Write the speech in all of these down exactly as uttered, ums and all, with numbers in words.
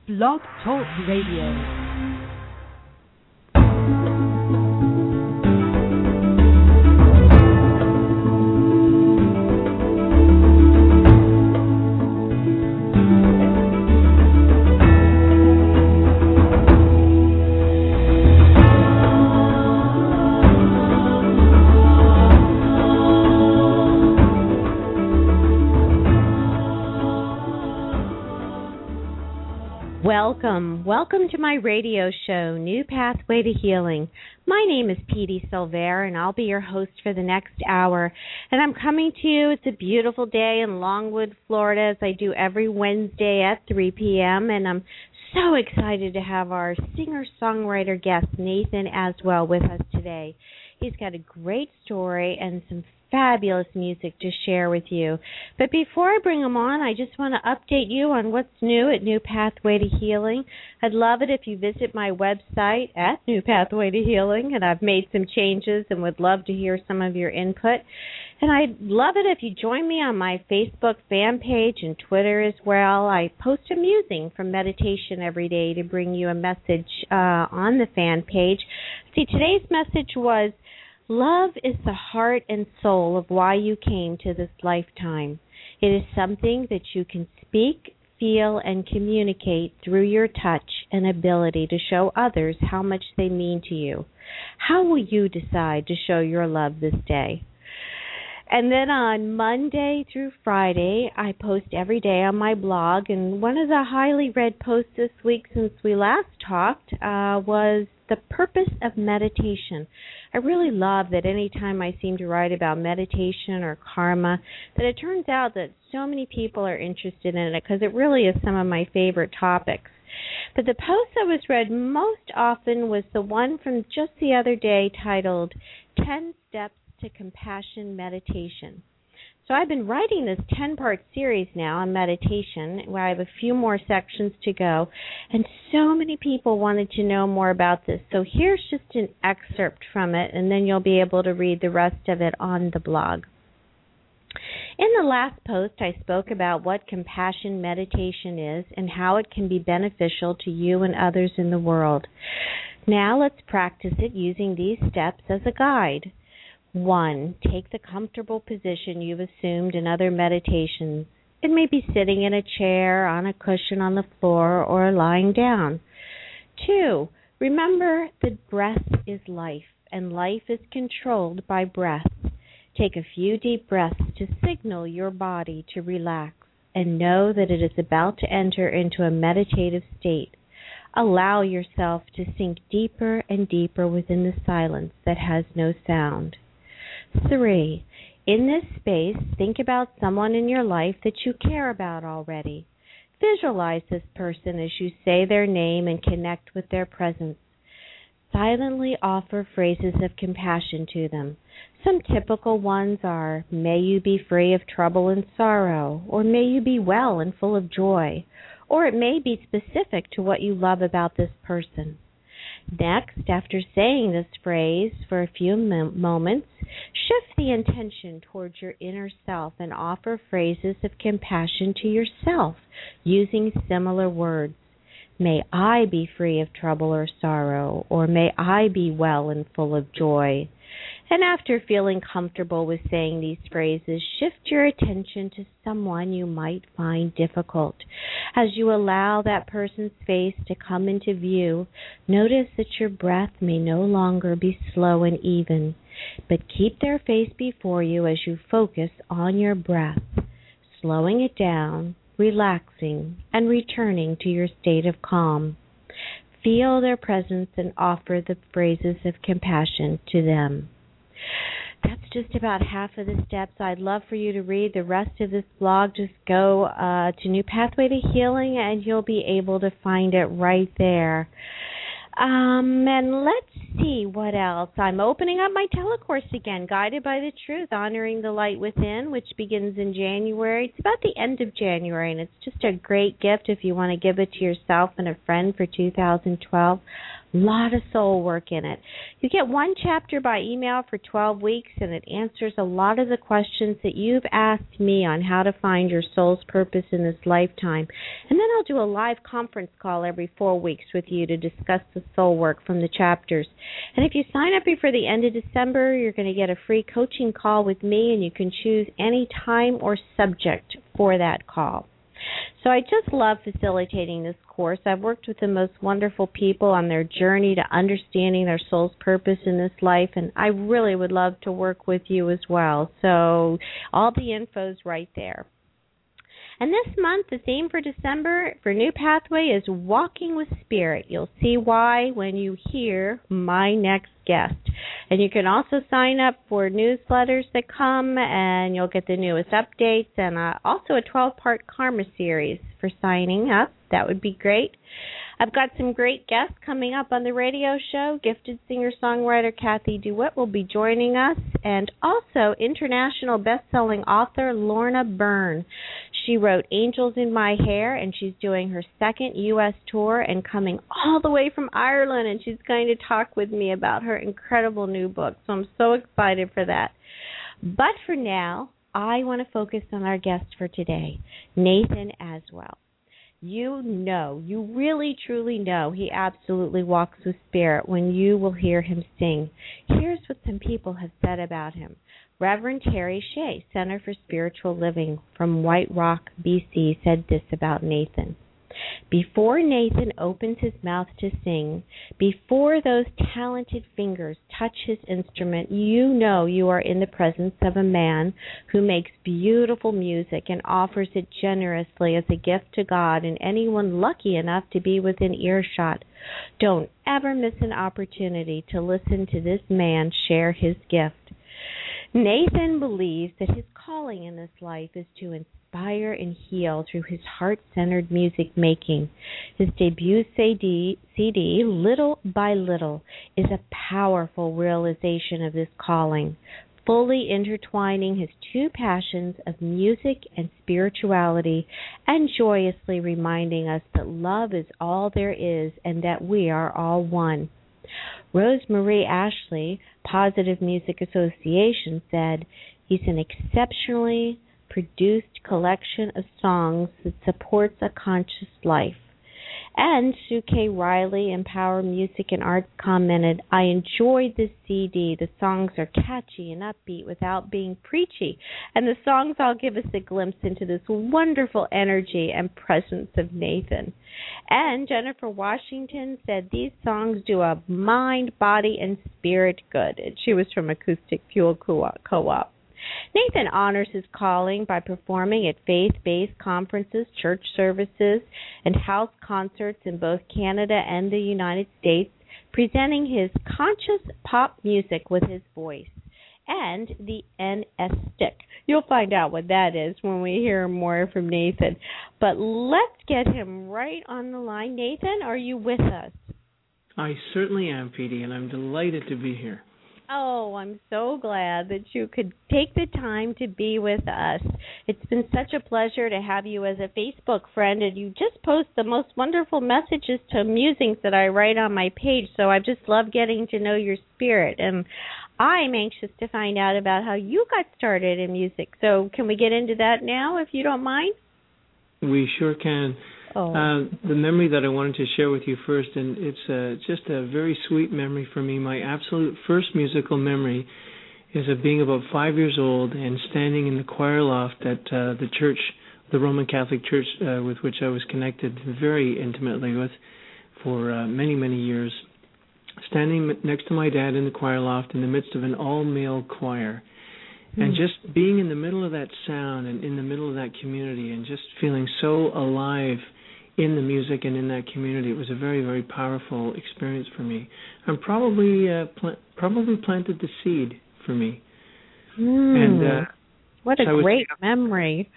Blog Talk Radio. Welcome. Welcome to my radio show, New Pathway to Healing. My name is Petey Silver, and I'll be your host for the next hour. And I'm coming to you. It's a beautiful day in Longwood, Florida, as I do every Wednesday at three p.m. And I'm so excited to have our singer-songwriter guest, Nathan Aswell, with us today. He's got a great story and some fabulous music to share with you. But before I bring him on, I just want to update you on what's new at New Pathway to Healing. I'd love it if you visit my website at New Pathway to Healing, and I've made some changes and would love to hear some of your input. And I'd love it if you join me on my Facebook fan page and Twitter as well. I post a musing from meditation every day to bring you a message uh, on the fan page. See, today's message was, love is the heart and soul of why you came to this lifetime. It is something that you can speak, feel, and communicate through your touch and ability to show others how much they mean to you. How will you decide to show your love this day? And then on Monday through Friday, I post every day on my blog, and one of the highly read posts this week since we last talked uh, was the purpose of meditation. I really love that any time I seem to write about meditation or karma, that it turns out that so many people are interested in it because it really is some of my favorite topics. But the post that was read most often was the one from just the other day titled ten Steps to Compassion Meditation. So I've been writing this ten-part series now on meditation, where I have a few more sections to go, and so many people wanted to know more about this. So here's just an excerpt from it, and then you'll be able to read the rest of it on the blog. In the last post, I spoke about what compassion meditation is and how it can be beneficial to you and others in the world. Now let's practice it using these steps as a guide. One, take the comfortable position you've assumed in other meditations. It may be sitting in a chair, on a cushion on the floor, or lying down. Two, remember that breath is life, and life is controlled by breath. Take a few deep breaths to signal your body to relax, and know that it is about to enter into a meditative state. Allow yourself to sink deeper and deeper within the silence that has no sound. Three, in this space, think about someone in your life that you care about already. Visualize this person as you say their name and connect with their presence. Silently offer phrases of compassion to them. Some typical ones are, may you be free of trouble and sorrow, or may you be well and full of joy, or it may be specific to what you love about this person. Next, after saying this phrase for a few m- moments, shift the intention towards your inner self and offer phrases of compassion to yourself using similar words. May I be free of trouble or sorrow, or may I be well and full of joy. And after feeling comfortable with saying these phrases, shift your attention to someone you might find difficult. As you allow that person's face to come into view, notice that your breath may no longer be slow and even, but keep their face before you as you focus on your breath, slowing it down, relaxing, and returning to your state of calm. Feel their presence and offer the phrases of compassion to them. That's just about half of the steps. I'd love for you to read the rest of this blog. Just go uh, to New Pathway to Healing, and you'll be able to find it right there. Um, and let's see what else. I'm opening up my telecourse again, Guided by the Truth, Honoring the Light Within, which begins in January. It's about the end of January, and it's just a great gift if you want to give it to yourself and a friend for two thousand twelve. A lot of soul work in it. You get one chapter by email for twelve weeks, and it answers a lot of the questions that you've asked me on how to find your soul's purpose in this lifetime. And then I'll do a live conference call every four weeks with you to discuss the soul work from the chapters. And if you sign up before the end of December, you're going to get a free coaching call with me, and you can choose any time or subject for that call. So I just love facilitating this course. I've worked with the most wonderful people on their journey to understanding their soul's purpose in this life, and I really would love to work with you as well. So all the info's right there. And this month, the theme for December for New Pathway is Walking with Spirit. You'll see why when you hear my next guest. And you can also sign up for newsletters that come, and you'll get the newest updates, and uh, also a twelve-part Karma series for signing up. That would be great. I've got some great guests coming up on the radio show. Gifted singer-songwriter Kathy DeWitt will be joining us, and also international best-selling author Lorna Byrne. She wrote Angels in My Hair, and she's doing her second U S tour and coming all the way from Ireland, and she's going to talk with me about her incredible new book. So I'm so excited for that. But for now, I want to focus on our guest for today, Nathan Aswell. You know, you really truly know he absolutely walks with spirit when you will hear him sing. Here's what some people have said about him. Reverend Terry Shea, Center for Spiritual Living from White Rock, B C, said this about Nathan. Before Nathan opens his mouth to sing, before those talented fingers touch his instrument, you know you are in the presence of a man who makes beautiful music and offers it generously as a gift to God and anyone lucky enough to be within earshot. Don't ever miss an opportunity to listen to this man share his gift. Nathan believes that his calling in this life is to inspire and heal through his heart-centered music making. His debut C D, C D, Little by Little, is a powerful realization of this calling, fully intertwining his two passions of music and spirituality, and joyously reminding us that love is all there is and that we are all one. Rosemarie Ashley, Positive Music Association, said, he's an exceptionally produced collection of songs that supports a conscious life. And Sue K. Riley, Empower Music and Arts, commented, I enjoyed this C D. The songs are catchy and upbeat without being preachy. And the songs all give us a glimpse into this wonderful energy and presence of Nathan. And Jennifer Washington said these songs do a mind, body, and spirit good. And she was from Acoustic Fuel Co-op. Nathan honors his calling by performing at faith-based conferences, church services, and house concerts in both Canada and the United States, presenting his conscious pop music with his voice and the N S stick. You'll find out what that is when we hear more from Nathan. But let's get him right on the line. Nathan, are you with us? I certainly am, Petey, and I'm delighted to be here. Oh, I'm so glad that you could take the time to be with us. It's been such a pleasure to have you as a Facebook friend, and you just post the most wonderful messages to musings that I write on my page, so I just love getting to know your spirit. And I'm anxious to find out about how you got started in music. So can we get into that now, if you don't mind? We sure can. Oh. Uh, the memory that I wanted to share with you first, and it's uh, just a very sweet memory for me. My absolute first musical memory is of being about five years old and standing in the choir loft at uh, the church, the Roman Catholic Church, uh, with which I was connected very intimately with for uh, many, many years, standing next to my dad in the choir loft in the midst of an all-male choir. And just being in the middle of that sound and in the middle of that community and just feeling so alive in the music and in that community, it was a very, very powerful experience for me. And probably uh, pl- probably planted the seed for me. Mm. And uh, what a so great was, memory.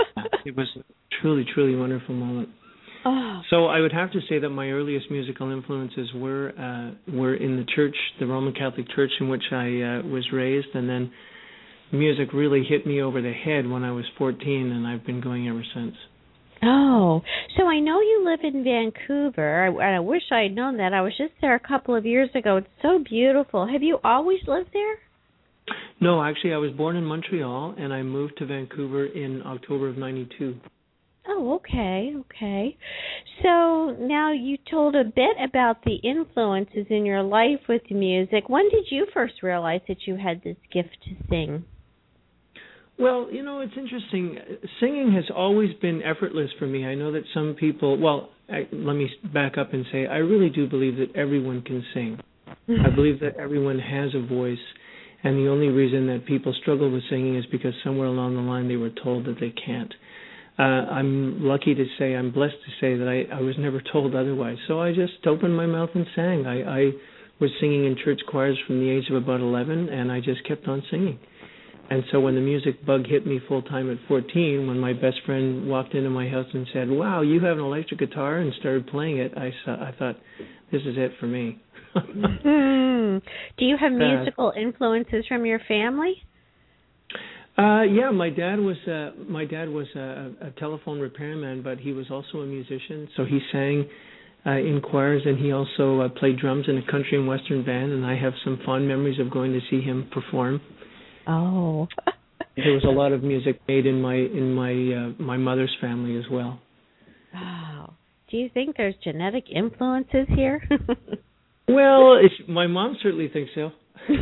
It was a truly, truly wonderful moment. Oh. So I would have to say that my earliest musical influences were uh, were in the church, the Roman Catholic Church in which I uh, was raised, and then music really hit me over the head when I was fourteen, and I've been going ever since. Oh, so I know you live in Vancouver. I, I wish I had known that. I was just there a couple of years ago. It's so beautiful. Have you always lived there? No, actually, I was born in Montreal, and I moved to Vancouver in October of ninety-two. Oh, okay, okay. So now you told a bit about the influences in your life with music. When did you first realize that you had this gift to sing? Well, you know, it's interesting. Singing has always been effortless for me. I know that some people, well, I, let me back up and say I really do believe that everyone can sing. I believe that everyone has a voice, and the only reason that people struggle with singing is because somewhere along the line they were told that they can't. Uh, I'm lucky to say, I'm blessed to say that I, I was never told otherwise. So I just opened my mouth and sang. I, I was singing in church choirs from the age of about eleven, and I just kept on singing. And so when the music bug hit me full time at fourteen, when my best friend walked into my house and said, "Wow, you have an electric guitar," and started playing it, I saw, I thought, this is it for me. mm-hmm. Do you have musical uh, influences from your family? Uh, yeah, my dad was uh, my dad was a, a telephone repairman, but he was also a musician. So he sang uh, in choirs, and he also uh, played drums in a country and western band. And I have some fond memories of going to see him perform. Oh, there was a lot of music made in my in my uh, my mother's family as well. Oh, do you think there's genetic influences here? Well, it's, my mom certainly thinks so.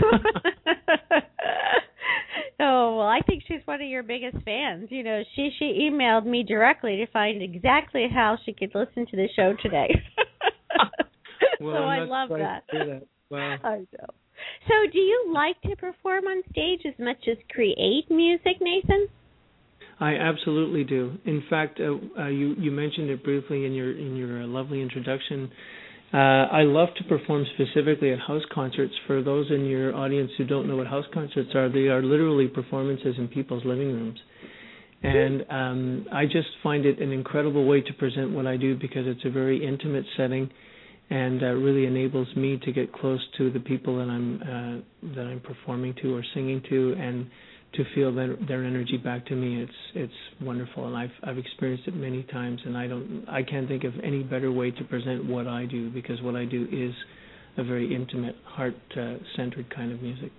Oh, well, I think she's one of your biggest fans. You know, she she emailed me directly to find exactly how she could listen to the show today. Well, so I'm I love that. that. Wow. I know. So do you like to perform on stage as much as create music, Nathan? I absolutely do. In fact, uh, uh, you you mentioned it briefly in your in your uh, lovely introduction. Uh, I love to perform specifically at house concerts. For those in your audience who don't know what house concerts are, they are literally performances in people's living rooms. And um, I just find it an incredible way to present what I do because it's a very intimate setting, and uh, really enables me to get close to the people that I'm uh, that I'm performing to or singing to, and to feel their, their energy back to me. It's it's wonderful, and I've I've experienced it many times, and I don't I can't think of any better way to present what I do, because what I do is a very intimate, heart-centered uh, kind of music.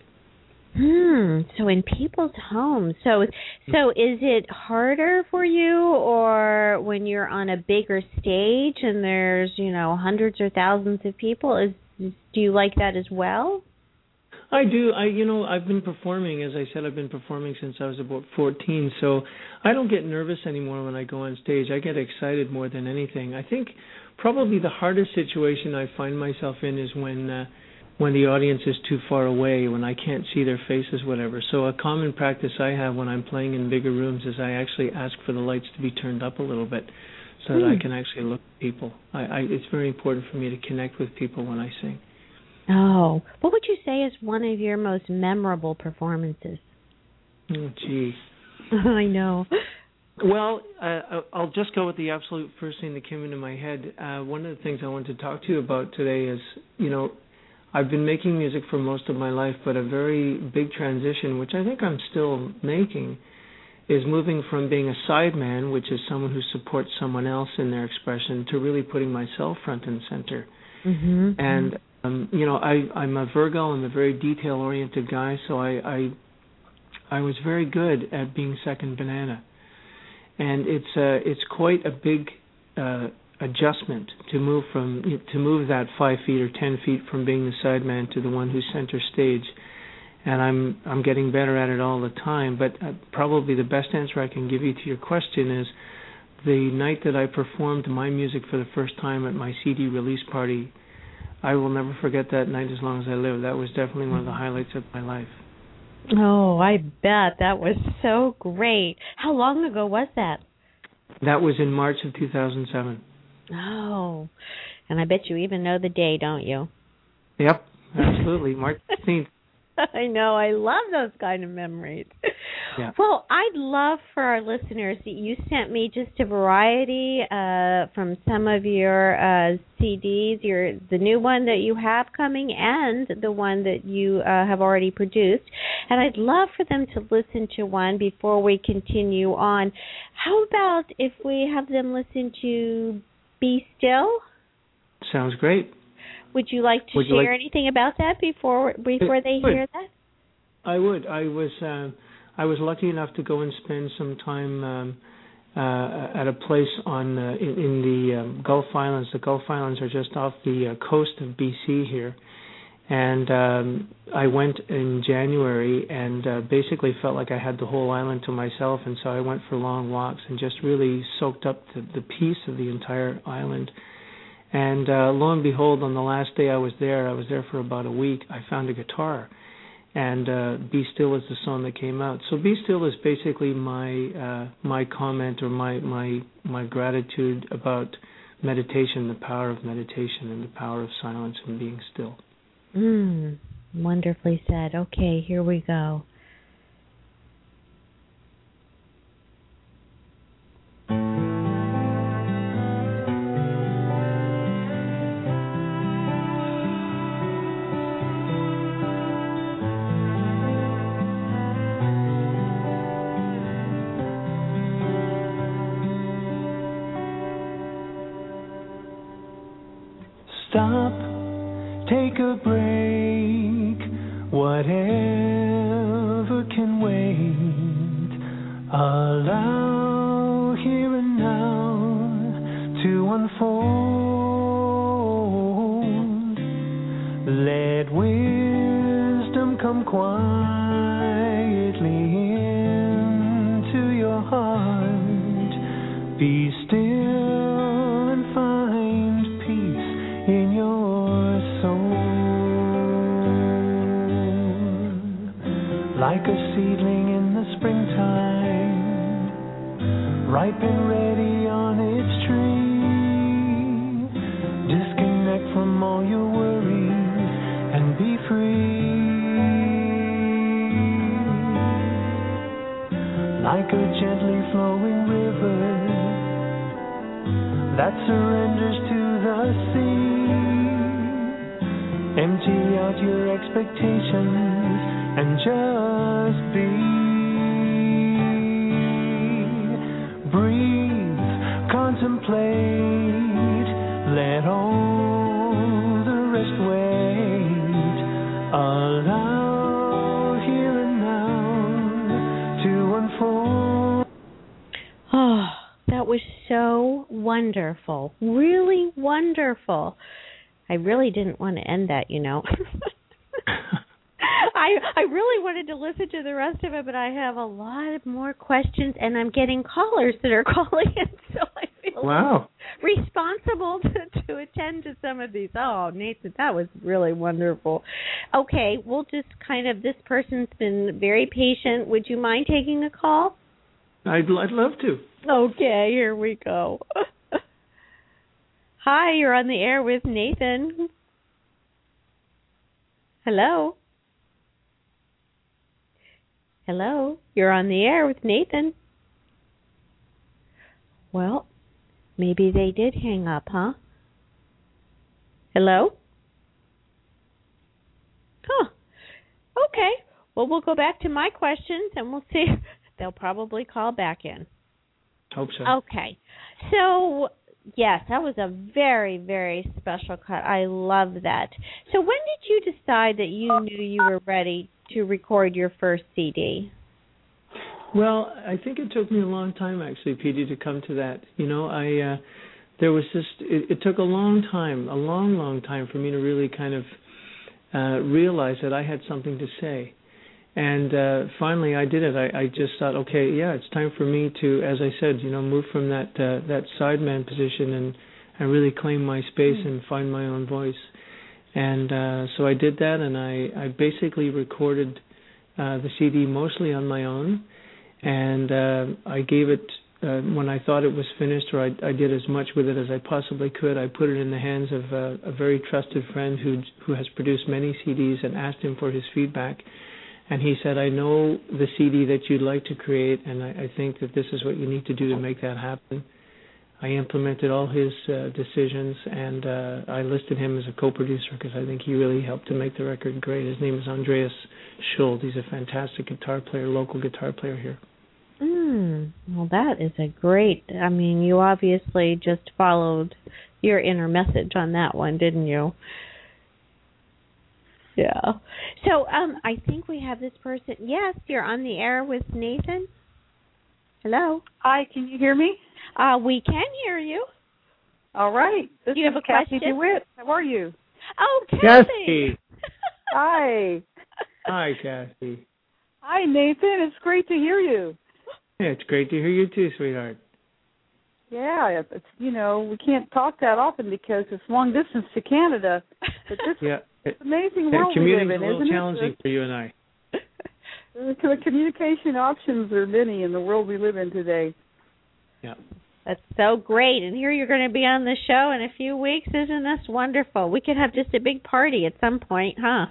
Hmm. So in people's homes. So so is it harder for you, or when you're on a bigger stage and there's, you know, hundreds or thousands of people? Is do you like that as well? I do. I, you know, I've been performing, as I said, I've been performing since I was about fourteen, so I don't get nervous anymore when I go on stage. I get excited more than anything. I think probably the hardest situation I find myself in is when uh, when the audience is too far away, when I can't see their faces, whatever. So a common practice I have when I'm playing in bigger rooms is I actually ask for the lights to be turned up a little bit so that hmm. I can actually look at people. I, I, it's very important for me to connect with people when I sing. Oh, what would you say is one of your most memorable performances? Oh, gee. I know. Well, uh, I'll just go with the absolute first thing that came into my head. Uh, one of the things I wanted to talk to you about today is, you know, I've been making music for most of my life, but a very big transition, which I think I'm still making, is moving from being a sideman, which is someone who supports someone else in their expression, to really putting myself front and center. Mm-hmm. And Um, you know, I, I'm a Virgo. I'm a very detail-oriented guy, so I, I, I was very good at being second banana, and it's uh, it's quite a big uh, adjustment to move from to move that five feet or ten feet from being the sideman to the one who's center stage, and I'm I'm getting better at it all the time. But uh, probably the best answer I can give you to your question is the night that I performed my music for the first time at my C D release party. I will never forget that night as long as I live. That was definitely one of the highlights of my life. Oh, I bet. That was so great. How long ago was that? That was in March of two thousand seven. Oh, and I bet you even know the day, don't you? Yep, absolutely. March fifteenth. I know. I love those kind of memories. Yeah. Well, I'd love for our listeners that you sent me just a variety uh, from some of your uh, C Ds, your the new one that you have coming and the one that you uh, have already produced. And I'd love for them to listen to one before we continue on. How about if we have them listen to Be Still? Sounds great. Would you like to would share like... anything about that before before it they would. hear that? I would. I was uh, I was lucky enough to go and spend some time um, uh, at a place on uh, in, in the um, Gulf Islands. The Gulf Islands are just off the uh, coast of B C here, and um, I went in January and uh, basically felt like I had the whole island to myself. And so I went for long walks and just really soaked up the, the peace of the entire island. And uh, lo and behold, on the last day I was there, I was there for about a week, I found a guitar. And uh, Be Still is the song that came out. So Be Still is basically my uh, my comment or my, my, my gratitude about meditation, the power of meditation and the power of silence and being still. Mm, wonderfully said. Okay, here we go. Stop, take a break, whatever can wait. Allow here and now to unfold. Let wisdom come quietly into your heart. Be still and find peace in your soul. Like a seedling in the springtime, ripe and ready on its tree. Disconnect from all your worries and be free. Like a gently flowing river that surrenders to the sea. Empty out your expectations and just be. Breathe, contemplate, let all the rest wait. Allow here and now to unfold. Oh, that was so wonderful. Really wonderful. I really didn't want to end that, you know. I I really wanted to listen to the rest of it, but I have a lot of more questions, and I'm getting callers that are calling in, so I feel wow. responsible to, to attend to some of these. Oh, Nathan, that was really wonderful. Okay, we'll just kind of, this person's been very patient. Would you mind taking a call? I'd, I'd love to. Okay, here we go. Hi, you're on the air with Nathan. Hello? Hello? You're on the air with Nathan. Well, maybe they did hang up, huh? Hello? Huh. Okay. Well, we'll go back to my questions, and we'll see. They'll probably call back in. Hope so. Okay. So, yes, that was a very, very special cut. I love that. So when did you decide that you knew you were ready to record your first C D? Well, I think it took me a long time, actually, Petey, to come to that. You know, I uh, there was just, it, it took a long time, a long, long time for me to really kind of uh, realize that I had something to say. And uh, finally, I did it. I, I just thought, okay, yeah, it's time for me to, as I said, you know, move from that uh, that sideman position and, and really claim my space mm-hmm. and find my own voice. And uh, so I did that, and I, I basically recorded uh, the C D mostly on my own, and uh, I gave it uh, when I thought it was finished, or I, I did as much with it as I possibly could, I put it in the hands of uh, a very trusted friend who who has produced many C Ds, and asked him for his feedback. And he said, I know the C D that you'd like to create, and I, I think that this is what you need to do to make that happen. I implemented all his uh, decisions, and uh, I listed him as a co-producer because I think he really helped to make the record great. His name is Andreas Schuld. He's a fantastic guitar player, local guitar player here. Mm, well, that is a great, I mean, you obviously just followed your inner message on that one, didn't you? Yeah. So um, I think we have this person. Yes, you're on the air with Nathan. Hello. Hi, can you hear me? Uh, we can hear you. All right. This Do you is have a Kathy question? DeWitt. How are you? Oh, Kathy. Kathy. Hi. Hi, Kathy. Hi, Nathan. It's great to hear you. Yeah, it's great to hear you too, sweetheart. Yeah, it's, you know, we can't talk that often because it's long distance to Canada. But this Yeah. it's amazing Yeah, world we live commuting's in, a little isn't challenging it? for you and I. The, the communication options are many in the world we live in today. Yeah. That's so great. And here you're going to be on the show in a few weeks. Isn't this wonderful? We could have just a big party at some point, huh?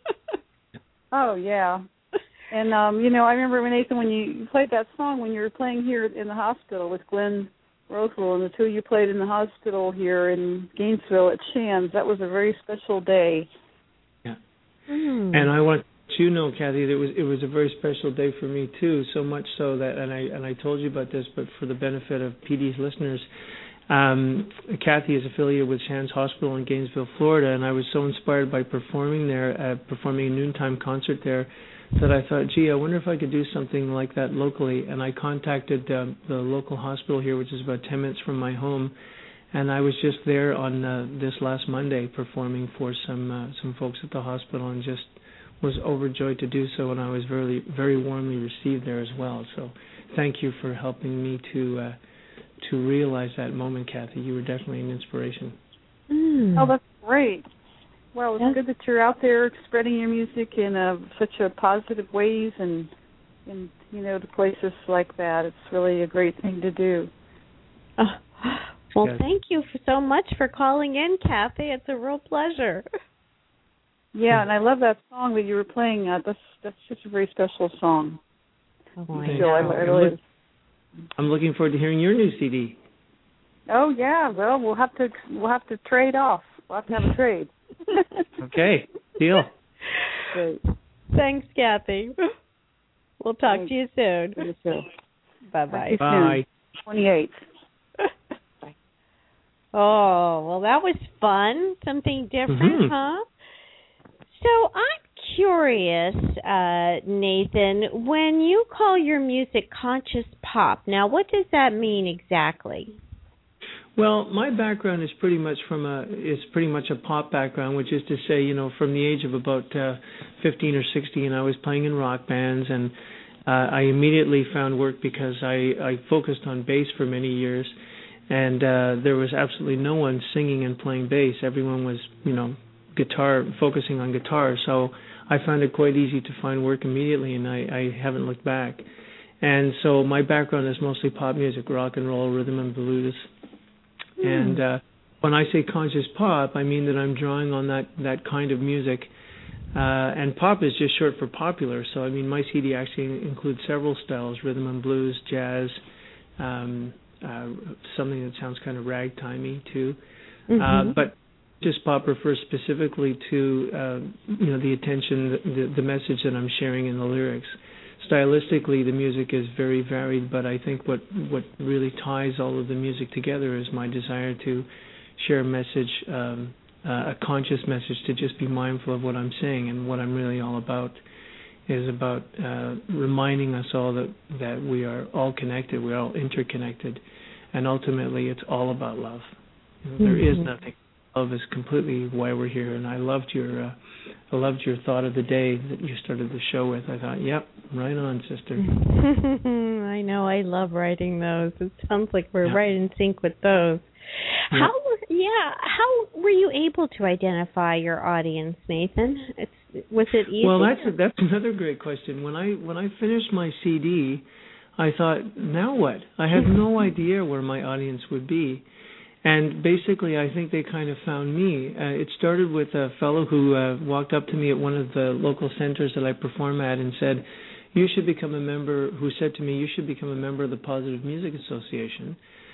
Oh, yeah. And, um, you know, I remember, when Nathan, when you played that song when you were playing here in the hospital with Glenn Rosewell, and the two of you played in the hospital here in Gainesville at Shands. That was a very special day. Yeah. Mm. And I want you to know, Kathy, that it was it was a very special day for me too. So much so that, and I and I told you about this, but for the benefit of P D's listeners, um, Kathy is affiliated with Shands Hospital in Gainesville, Florida, and I was so inspired by performing there, uh, performing a noontime concert there, that I thought, gee, I wonder if I could do something like that locally. And I contacted um, the local hospital here, which is about ten minutes from my home, and I was just there on uh, this last Monday performing for some uh, some folks at the hospital, and just was overjoyed to do so, and I was very very warmly received there as well. So thank you for helping me to uh, to realize that moment, Kathy. You were definitely an inspiration. Mm. Oh, that's great. Well, it's Yeah. good that you're out there spreading your music in uh, such a positive ways, and, and, you know, to places like that. It's really a great thing to do. Oh, well, Yes. thank you for so much for calling in, Kathy. It's a real pleasure. Yeah, and I love that song that you were playing. Uh, that's that's such a very special song. Oh, Thank I you. So I, know. I I'm, really, look, I'm looking forward to hearing your new C D. oh yeah. Well, we'll have to we'll have to trade off. We'll have to have a trade. Okay, deal. Great. Thanks, Kathy. We'll talk Thanks. to you soon. Good to see you. Bye-bye. Bye. twenty-eighth. Oh, well, that was fun. Something different, Mm-hmm. huh? So I'm curious, uh, Nathan, when you call your music conscious pop, now what does that mean exactly? Well, my background is pretty much from a is pretty much a pop background, which is to say, you know, from the age of about uh, fifteen or sixteen, I was playing in rock bands, and uh, I immediately found work because I, I focused on bass for many years, and uh, there was absolutely no one singing and playing bass. Everyone was, you know, guitar, focusing on guitar. So I found it quite easy to find work immediately, and I, I haven't looked back. And so my background is mostly pop music, rock and roll, rhythm and blues. Mm. And uh, when I say conscious pop, I mean that I'm drawing on that, that kind of music. Uh, and pop is just short for popular. So, I mean, my C D actually includes several styles, rhythm and blues, jazz, um, uh, something that sounds kind of ragtimey too. Mm-hmm. Uh, but just pop refers specifically to, uh, you know, the attention, the, the message that I'm sharing in the lyrics. Stylistically, the music is very varied, but I think what, what really ties all of the music together is my desire to share a message, um, uh, a conscious message, to just be mindful of what I'm saying. And what I'm really all about is about uh, reminding us all that, that we are all connected, we're all interconnected, and ultimately it's all about love. You know, mm-hmm. There is nothing. Love is completely why we're here, and I loved your, uh, I loved your thought of the day that you started the show with. I thought, yep, right on, sister. I know, I love writing those. It sounds like we're yeah. right in sync with those. Yeah. How, yeah, how were you able to identify your audience, Nathan? It's, was it easy? Well, that's a, that's another great question. When I when I finished my C D, I thought, now what? I had no idea where my audience would be. And basically, I think they kind of found me. Uh, it started with a fellow who uh, walked up to me at one of the local centers that I perform at and said, you should become a member, who said to me, you should become a member of the Positive Music Association.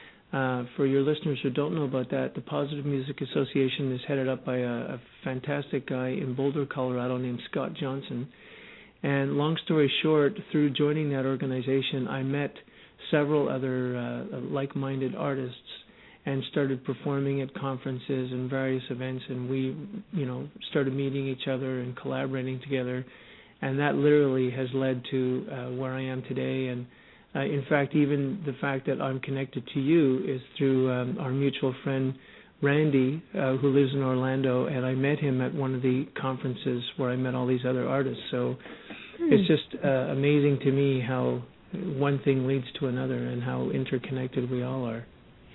Uh, for your listeners who don't know about that, the Positive Music Association is headed up by a, a fantastic guy in Boulder, Colorado named Scott Johnson. And long story short, through joining that organization, I met several other uh, like-minded artists and started performing at conferences and various events, and we, you know, started meeting each other and collaborating together, and that literally has led to uh, where I am today. And uh, in fact, even the fact that I'm connected to you is through um, our mutual friend Randy, uh, who lives in Orlando, and I met him at one of the conferences where I met all these other artists. So hmm. it's just uh, amazing to me how one thing leads to another and how interconnected we all are.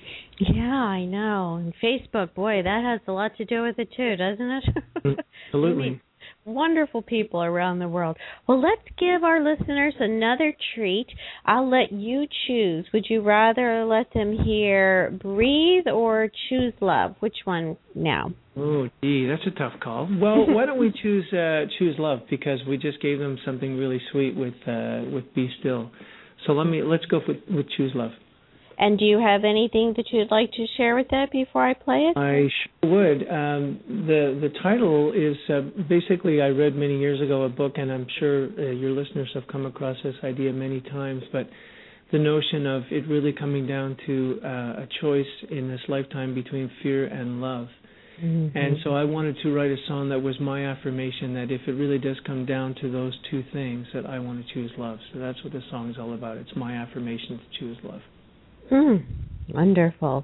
Yeah, I know. And Facebook, boy, that has a lot to do with it too, doesn't it? Absolutely. Wonderful people around the world. Well, let's give our listeners another treat. I'll let you choose. Would you rather let them hear Breathe or Choose Love? Which one now? Oh, gee, that's a tough call. Well, why don't we choose uh, Choose Love, because we just gave them something really sweet with uh, with Be Still. So let me let's go with, with Choose Love. And do you have anything that you'd like to share with that before I play it? I sure would. Um, the the title is uh, basically, I read many years ago a book, and I'm sure uh, your listeners have come across this idea many times, but the notion of it really coming down to uh, a choice in this lifetime between fear and love. Mm-hmm. And so I wanted to write a song that was my affirmation that if it really does come down to those two things, that I want to choose love. So that's what the song is all about. It's my affirmation to choose love. Mm, wonderful.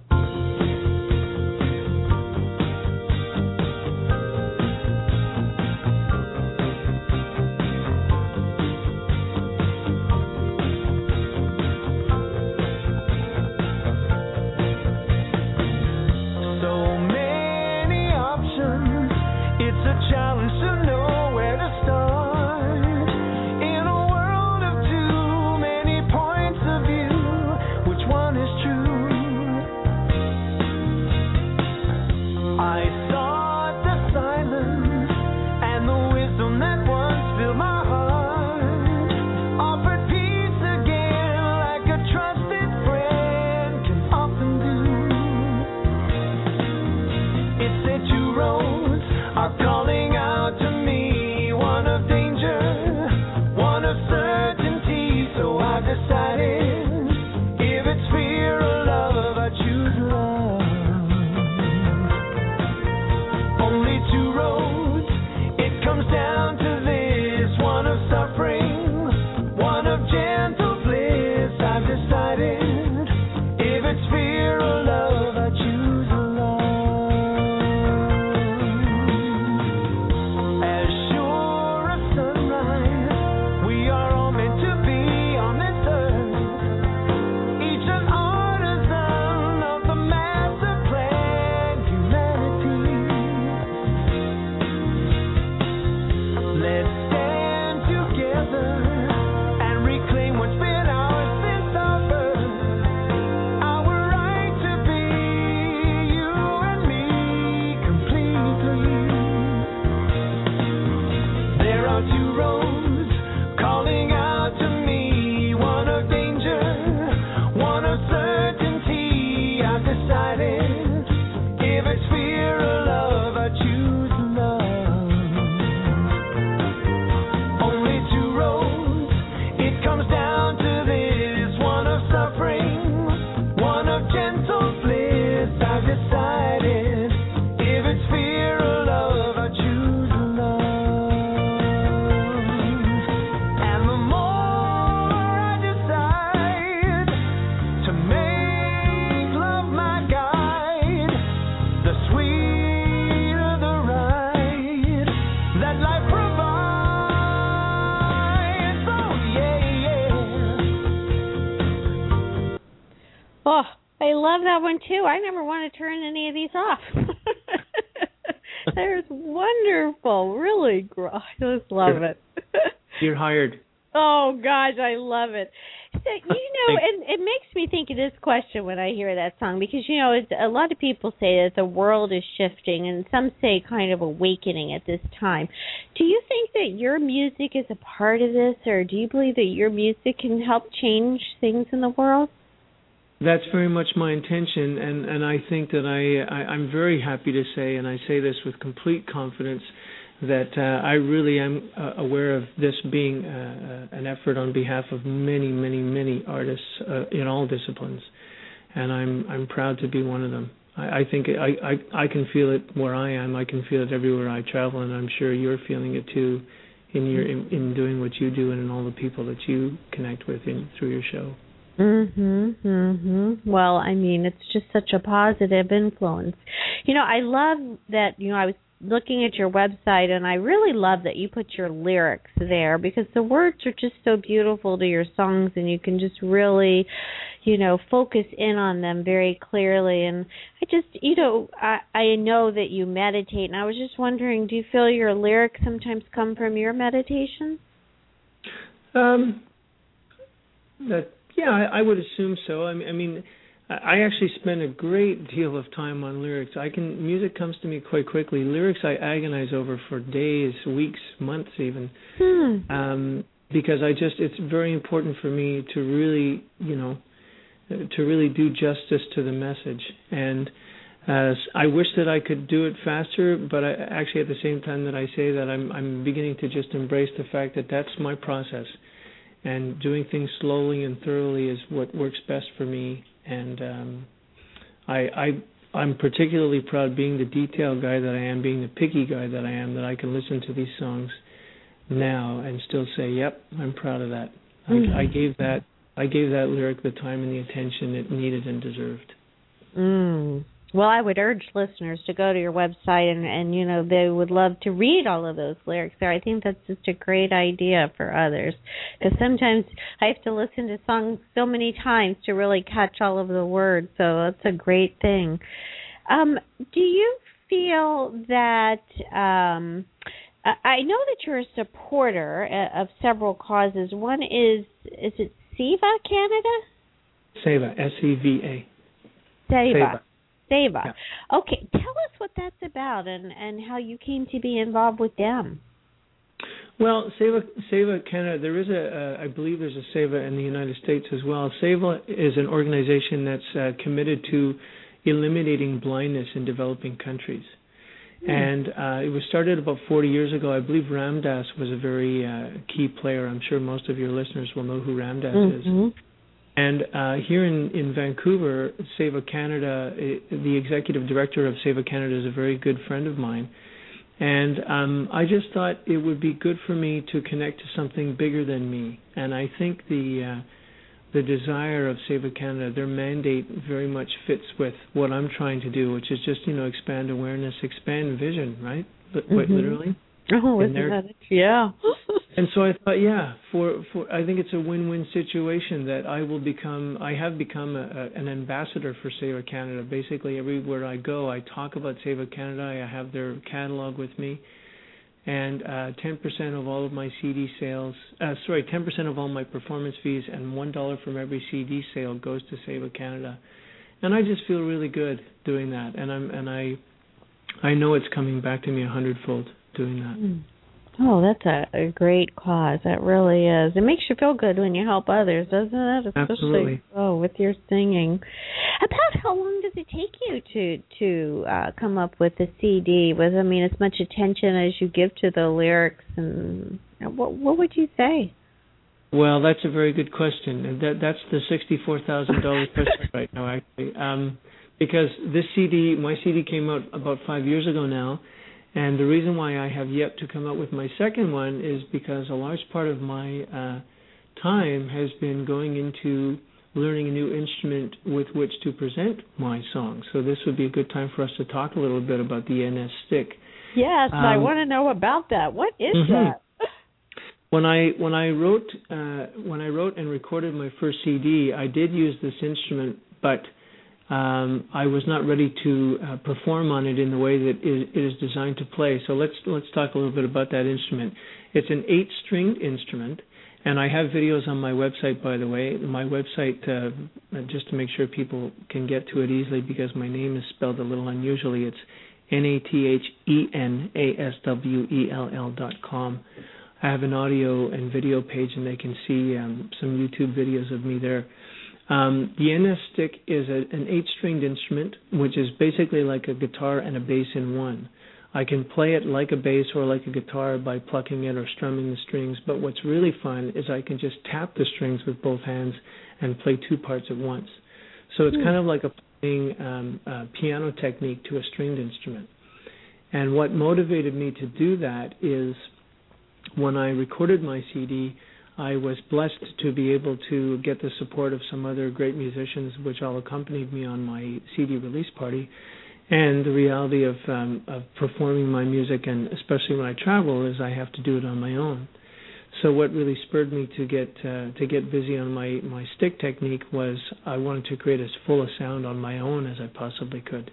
Oh, I love that one too. I never want to turn any of these off. They're wonderful. Really, I just love it. You're hired. Oh, gosh, I love it. So, you know, and it makes me think of this question when I hear that song, because, you know, it's, a lot of people say that the world is shifting, and some say kind of awakening at this time. Do you think that your music is a part of this, or do you believe that your music can help change things in the world? That's very much my intention, and, and I think that I, I, I'm very happy to say, and I say this with complete confidence, that uh, I really am uh, aware of this being uh, an effort on behalf of many, many, many artists uh, in all disciplines, and I'm I'm proud to be one of them. I, I think I, I I can feel it where I am. I can feel it everywhere I travel, and I'm sure you're feeling it too, in your in, in doing what you do and in all the people that you connect with in, through your show. Mhm, mhm. Well, I mean, it's just such a positive influence. You know, I love that, you know, I was looking at your website, and I really love that you put your lyrics there, because the words are just so beautiful to your songs, and you can just really, you know, focus in on them very clearly. And I just, you know, I, I know that you meditate, and I was just wondering, do you feel your lyrics sometimes come from your meditation? Um, that yeah, I, I would assume so. I mean, I mean, I actually spend a great deal of time on lyrics. I can music comes to me quite quickly. Lyrics I agonize over for days, weeks, months even, hmm. um, because I just it's very important for me to really, you know, to really do justice to the message. And uh, I wish that I could do it faster, but I, actually at the same time that I say that, I'm I'm beginning to just embrace the fact that that's my process, and doing things slowly and thoroughly is what works best for me. And um, I, I, I'm particularly proud, being the detail guy that I am, being the picky guy that I am, that I can listen to these songs now and still say, "Yep, I'm proud of that. Mm-hmm. I, I gave that, I gave that lyric the time and the attention it needed and deserved." Mm. Well, I would urge listeners to go to your website, and, and, you know, they would love to read all of those lyrics there. I think that's just a great idea for others, because sometimes I have to listen to songs so many times to really catch all of the words, so that's a great thing. Um, do you feel that, um, I know that you're a supporter of several causes. One is, is it SIVA Canada? SIVA, S E V A. SIVA. SIVA. Yeah. Okay, tell us what that's about, and, and how you came to be involved with them. Well, SIVA, SIVA Canada, there is a, uh, I believe there's a SIVA in the United States as well. SIVA is an organization that's uh, committed to eliminating blindness in developing countries. Mm. And uh, it was started about forty years ago. I believe Ram Dass was a very uh, key player. I'm sure most of your listeners will know who Ram Dass mm-hmm. is. And uh, here in, in Vancouver, SIVA Canada, it, the executive director of SIVA Canada is a very good friend of mine. And um, I just thought it would be good for me to connect to something bigger than me. And I think the uh, the desire of SIVA Canada, their mandate very much fits with what I'm trying to do, which is just, you know, expand awareness, expand vision, right? Quite mm-hmm. literally. Oh, isn't that it? Yeah. And so I thought, yeah, for, for I think it's a win-win situation that I will become, I have become a, a, an ambassador for SIVA Canada. Basically, everywhere I go, I talk about SIVA Canada. I have their catalog with me. And uh, ten percent of all of my C D sales, uh, sorry, ten percent of all my performance fees and one dollar from every C D sale goes to SIVA Canada. And I just feel really good doing that. And I'm and I I know it's coming back to me a hundredfold doing that. Mm. Oh, that's a, a great cause. That really is. It makes you feel good when you help others, doesn't it? Especially, absolutely. Oh, with your singing. About how long does it take you to to uh, come up with a C D with, I mean, as much attention as you give to the lyrics, and what what would you say? Well, that's a very good question. That that's the sixty-four thousand dollars question right now, actually, um, because this C D, my C D came out about five years ago now. And the reason why I have yet to come up with my second one is because a large part of my uh, time has been going into learning a new instrument with which to present my songs. So this would be a good time for us to talk a little bit about the N S stick. Yes, um, I want to know about that. What is mm-hmm. that? When I when I wrote uh, when I wrote and recorded my first C D, I did use this instrument, but Um, I was not ready to uh, perform on it in the way that it, it is designed to play. So let's let's talk a little bit about that instrument. It's an eight-stringed instrument, And I have videos on my website, by the way. My website, uh, just to make sure people can get to it easily, because my name is spelled a little unusually. It's N A T H E N A S W E L L dot com. I have an audio and video page, and they can see um, some YouTube videos of me there. Um, the N S stick is a, an eight-stringed instrument, which is basically like a guitar and a bass in one. I can play it like a bass or like a guitar by plucking it or strumming the strings, but what's really fun is I can just tap the strings with both hands and play two parts at once. So it's mm. kind of like applying um, a piano technique to a stringed instrument. And what motivated me to do that is when I recorded my C D, I was blessed to be able to get the support of some other great musicians, which all accompanied me on my C D release party. And the reality of um, of performing my music, and especially when I travel, is I have to do it on my own. So what really spurred me to get uh, to get busy on my, my stick technique was I wanted to create as full a sound on my own as I possibly could.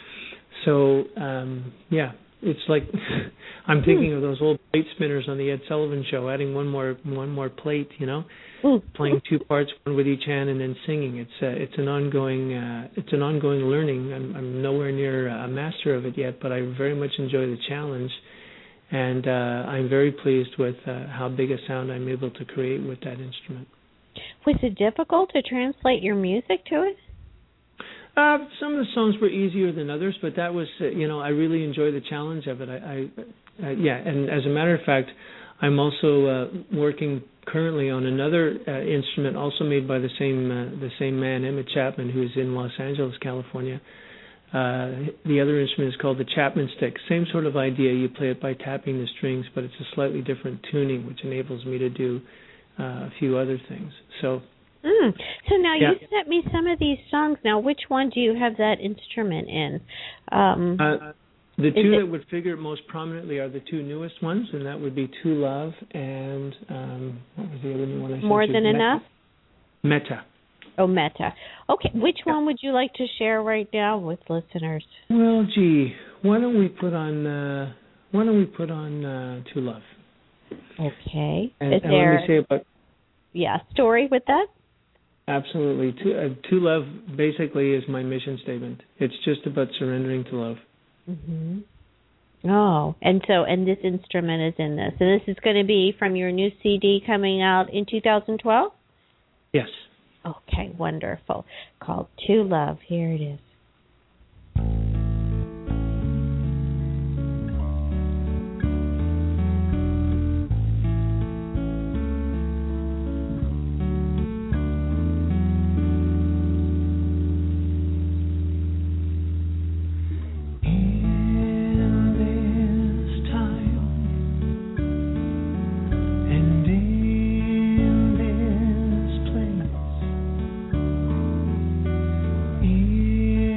So um, yeah, it's like I'm thinking of those old plate spinners on the Ed Sullivan Show, adding one more one more plate, you know, playing two parts, one with each hand, and then singing. It's uh, it's an ongoing uh, it's an ongoing learning. I'm, I'm nowhere near a master of it yet, but I very much enjoy the challenge, and uh, I'm very pleased with uh, how big a sound I'm able to create with that instrument. Was it difficult to translate your music to it? Uh, some of the songs were easier than others, but that was, uh, you know, I really enjoy the challenge of it. I, I uh, yeah, and as a matter of fact, I'm also uh, working currently on another uh, instrument, also made by the same uh, the same man, Emmett Chapman, who is in Los Angeles, California. Uh, the other instrument is called the Chapman stick. Same sort of idea. You play it by tapping the strings, but it's a slightly different tuning, which enables me to do uh, a few other things. So. Mm. So now yeah. you sent me some of these songs. Now, which one do you have that instrument in? Um, uh, the two it, that would figure most prominently are the two newest ones, and that would be To Love and um, what was the other new one I sent More you? Than Meta. Enough? Meta. Oh, Meta. Okay, which yeah. one would you like to share right now with listeners? Well, gee, why don't we put on uh, why don't we put on uh, To Love? Okay. And, Is and there let me say about yeah story with that? Absolutely. To, uh, to Love basically is my mission statement. It's just about surrendering to love. Mm-hmm. Oh, and so, and this instrument is in this. And this is going to be from your new C D coming out in two thousand twelve? Yes. Okay, wonderful. Called To Love. Here it is. Yeah.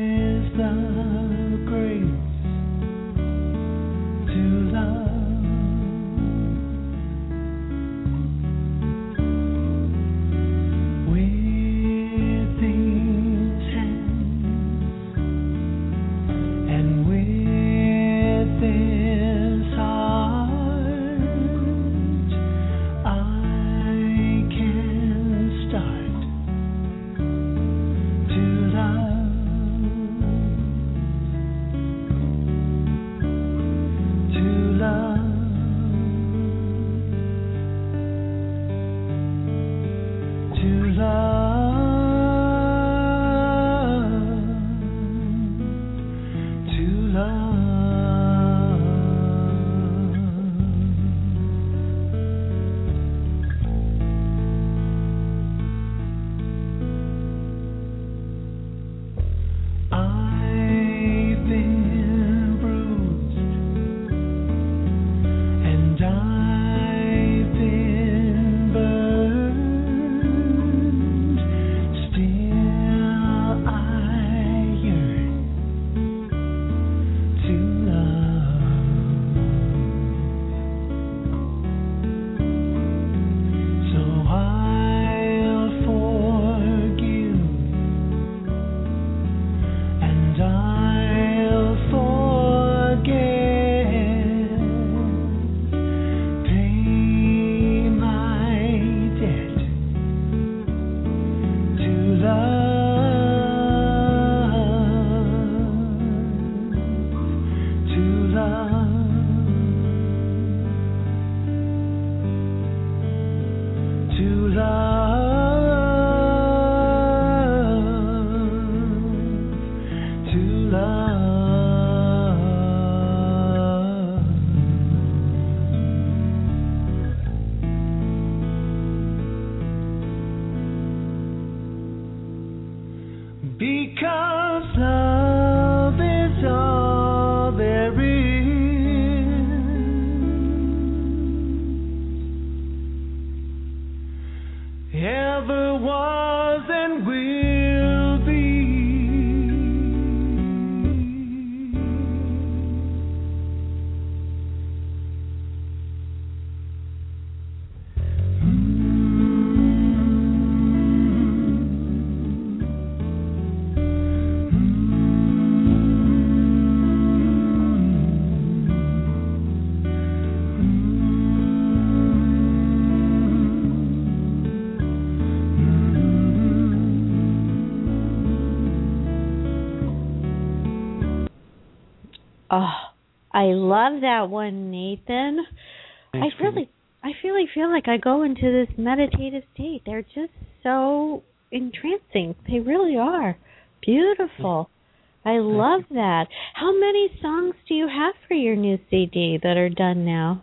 Oh, I love that one, Nathan. Thanks, I really, I really feel like I go into this meditative state. They're just so entrancing. They really are beautiful. I love that. How many songs do you have for your new C D that are done now?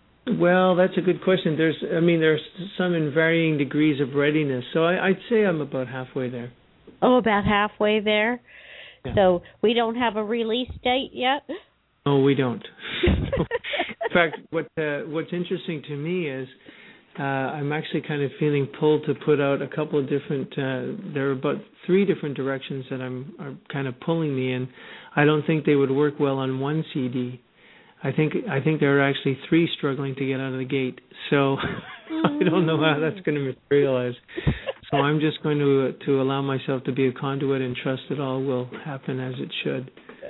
Well, that's a good question. There's, I mean, there's some in varying degrees of readiness. So I, I'd say I'm about halfway there. Oh, about halfway there? Yeah. So we don't have a release date yet? No, we don't. In fact, what uh, what's interesting to me is uh, I'm actually kind of feeling pulled to put out a couple of different, uh, there are about three different directions that I'm are kind of pulling me in. I don't think they would work well on one C D. I think I think there are actually three struggling to get out of the gate. So I don't know how that's going to materialize. So I'm just going to to allow myself to be a conduit and trust that all will happen as it should.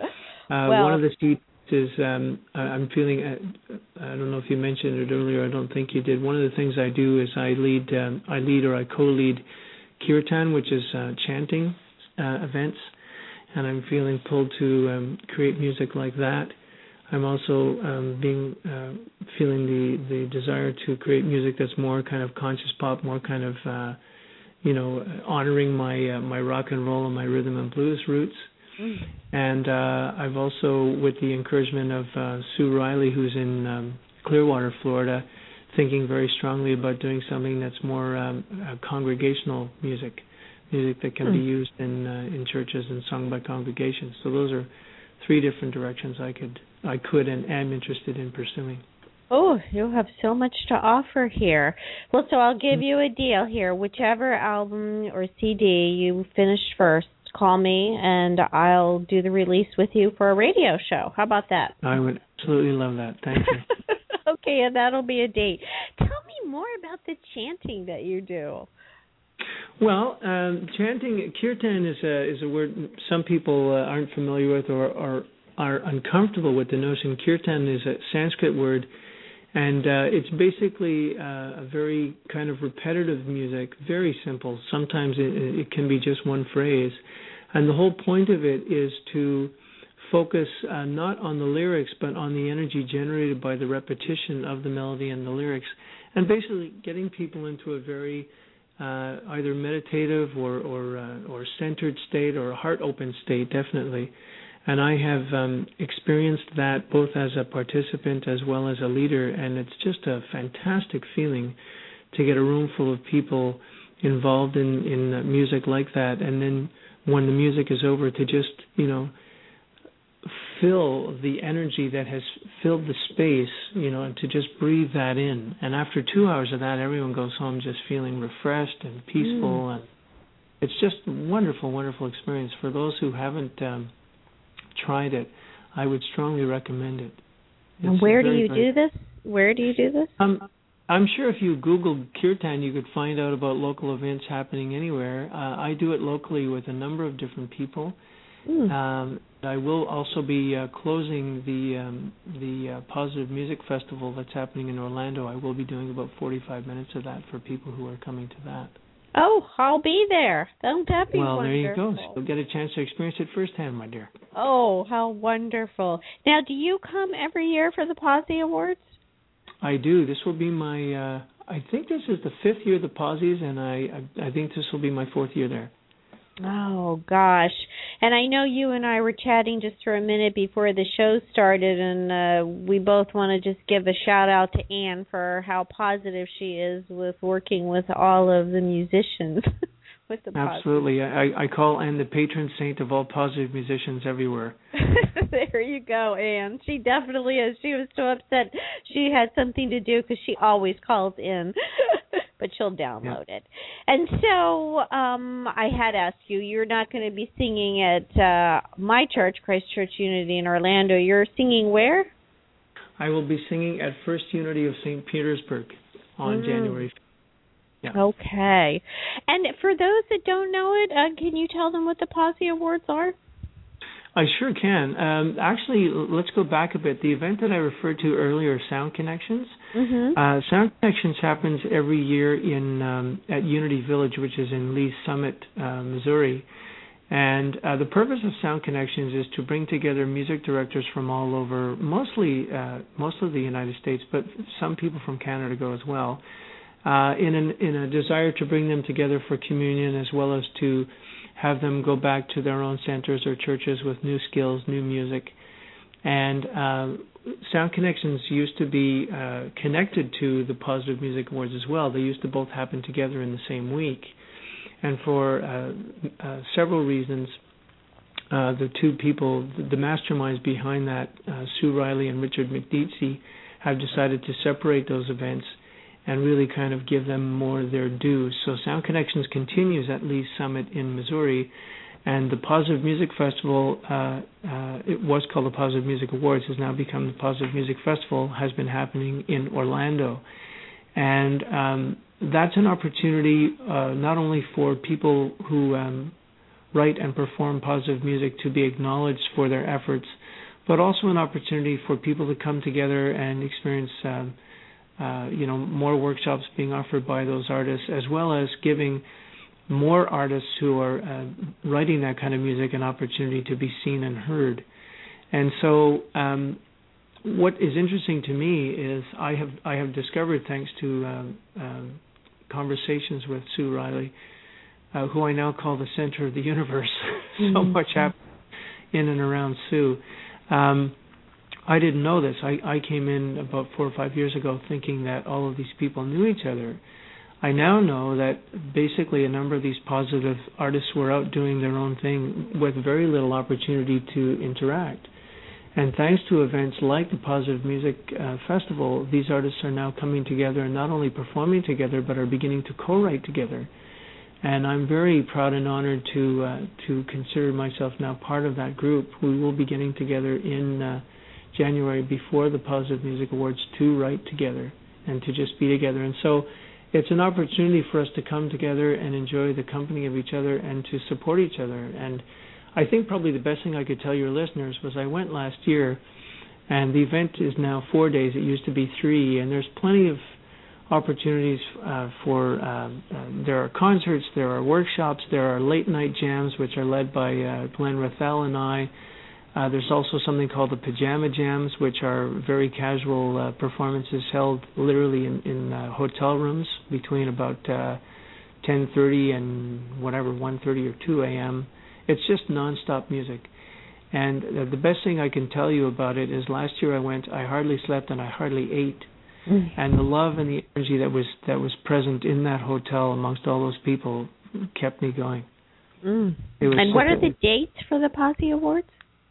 Uh, well, one of the seats is um, I'm feeling. Uh, I don't know if you mentioned it earlier. I don't think you did. One of the things I do is I lead. Um, I lead or I co-lead kirtan, which is uh, chanting uh, events, and I'm feeling pulled to um, create music like that. I'm also um, being uh, feeling the, the desire to create music that's more kind of conscious pop, more kind of uh, you know honoring my uh, my rock and roll and my rhythm and blues roots. Mm. And uh, I've also, with the encouragement of uh, Sue Riley, who's in um, Clearwater, Florida, thinking very strongly about doing something that's more um, uh, congregational music, music that can mm. be used in uh, in churches and sung by congregations. So those are three different directions I could I could and am interested in pursuing. Oh, you have so much to offer here. Well, so I'll give you a deal here. Whichever album or C D you finish first, call me and I'll do the release with you for a radio show. How about that? I would absolutely love that. Thank you. Okay, and that'll be a date. Tell me more about the chanting that you do. Well, um, chanting, kirtan is a is a word some people uh, aren't familiar with or are are uncomfortable with the notion. Kirtan is a Sanskrit word, and uh, it's basically uh, a very kind of repetitive music, very simple. Sometimes it, it can be just one phrase, and the whole point of it is to focus uh, not on the lyrics but on the energy generated by the repetition of the melody and the lyrics, and basically getting people into a very uh, either meditative or or, uh, or centered state or a heart open state, definitely. And I have um, experienced that both as a participant as well as a leader, and it's just a fantastic feeling to get a room full of people involved in, in uh, music like that, and then when the music is over to just, you know, fill the energy that has filled the space, you know, and to just breathe that in. And after two hours of that, everyone goes home just feeling refreshed and peaceful, mm. and it's just a wonderful, wonderful experience. For those who haven't um, tried it, I would strongly recommend it. And where do you do this? Where do you do this? Um, I'm sure if you Googled kirtan, you could find out about local events happening anywhere. Uh, I do it locally with a number of different people. Mm. Um, I will also be uh, closing the um, the uh, Positive Music Festival that's happening in Orlando. I will be doing about forty-five minutes of that for people who are coming to that. Oh, I'll be there. Don't that be well, wonderful? Well, there you go. So you'll get a chance to experience it firsthand, my dear. Oh, how wonderful. Now, do you come every year for the Posse Awards? I do. This will be my, uh, I think this is the fifth year of the Posies, and I, I, I think this will be my fourth year there. Oh, gosh. And I know you and I were chatting just for a minute before the show started, and uh, we both want to just give a shout-out to Anne for how positive she is with working with all of the musicians. with the Absolutely. I, I call Anne the patron saint of all positive musicians everywhere. There you go, Anne. She definitely is. She was so upset she had something to do because she always calls in. But she'll download yeah. it. And so um, I had asked you, you're not going to be singing at uh, my church, Christ Church Unity in Orlando. You're singing where? I will be singing at First Unity of Saint Petersburg on mm. January fifth. Yeah. Okay. And for those that don't know it, uh, can you tell them what the Posse Awards are? I sure can. Um, actually, let's go back a bit. The event that I referred to earlier, Sound Connections, mm-hmm. uh, Sound Connections happens every year in um, at Unity Village, which is in Lee's Summit, uh, Missouri. And uh, the purpose of Sound Connections is to bring together music directors from all over, mostly uh, most of the United States, but some people from Canada go as well, uh, in an, in a desire to bring them together for communion, as well as to have them go back to their own centers or churches with new skills, new music. And uh, Sound Connections used to be uh, connected to the Positive Music Awards as well. They used to both happen together in the same week. And for uh, uh, several reasons, uh, the two people, the masterminds behind that, uh, Sue Riley and Richard McDeetsey, have decided to separate those events and really kind of give them more their due. So Sound Connections continues at Lee's Summit in Missouri, and the Positive Music Festival, uh, uh, it was called the Positive Music Awards, has now become the Positive Music Festival, has been happening in Orlando. And um, that's an opportunity uh, not only for people who um, write and perform positive music to be acknowledged for their efforts, but also an opportunity for people to come together and experience um, Uh, you know, more workshops being offered by those artists, as well as giving more artists who are uh, writing that kind of music an opportunity to be seen and heard. And so, um, what is interesting to me is I have I have discovered, thanks to um, um, conversations with Sue Riley, uh, who I now call the center of the universe. So mm-hmm. much happens in and around Sue. Um, I didn't know this. I, I came in about four or five years ago thinking that all of these people knew each other. I now know that basically a number of these positive artists were out doing their own thing with very little opportunity to interact. And thanks to events like the Positive Music uh, Festival, these artists are now coming together and not only performing together, but are beginning to co-write together. And I'm very proud and honored to uh, to consider myself now part of that group. We will be getting together in Uh, January before the Positive Music Awards to write together and to just be together. And so it's an opportunity for us to come together and enjoy the company of each other and to support each other. And I think probably the best thing I could tell your listeners was I went last year, and the event is now four days. It used to be three, and there's plenty of opportunities uh, for, uh, uh, there are concerts, there are workshops, there are late night jams, which are led by uh, Glenn Rathel and I. Uh, there's also something called the Pajama Jams, which are very casual uh, performances held literally in, in uh, hotel rooms between about uh, ten thirty and whatever, one thirty or two a.m. It's just nonstop music. And uh, the best thing I can tell you about it is last year I went, I hardly slept and I hardly ate. Mm. And the love and the energy that was that was present in that hotel amongst all those people kept me going. Mm. And what are the dates for the Posse Awards?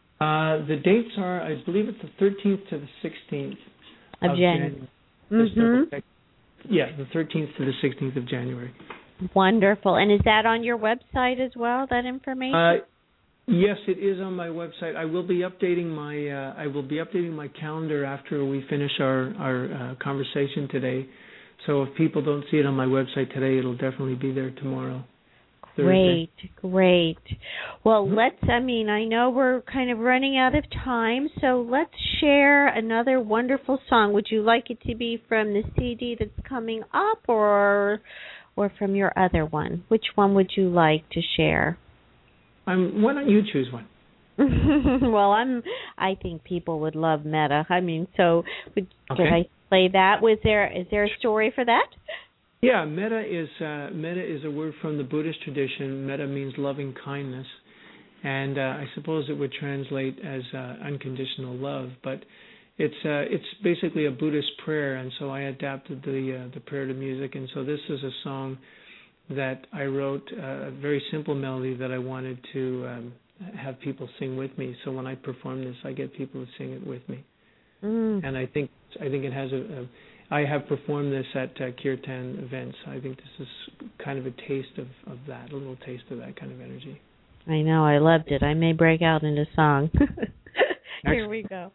Uh, the dates are, I believe it's the thirteenth to the sixteenth of, of January. January. Mm-hmm. Yeah, the thirteenth to the sixteenth of January. Wonderful. And is that on your website as well, that information? Uh, yes, it is on my website. I will be updating my uh, I will be updating my calendar after we finish our our uh, conversation today. So if people don't see it on my website today, it'll definitely be there tomorrow. Great, great. Well, mm-hmm. let's, I mean, I know we're kind of running out of time, so let's share another wonderful song. Would you like it to be from the C D that's coming up, or or from your other one? Which one would you like to share? Um, why don't you choose one? Well, I'm. I think people would love Metta. I mean, so would, okay. Did I play that? Was there is there a story for that? Yeah, metta is uh, metta is a word from the Buddhist tradition. Metta means loving kindness, and uh, I suppose it would translate as uh, unconditional love. But it's uh, it's basically a Buddhist prayer, and so I adapted the uh, the prayer to music. And so this is a song that I wrote, uh, a very simple melody that I wanted to um, have people sing with me. So when I perform this, I get people to sing it with me. Mm. And I think I think it has a, a I have performed this at uh, Kirtan events. I think this is kind of a taste of, of that, a little taste of that kind of energy. I know, I loved it. I may break out into song. Here we go.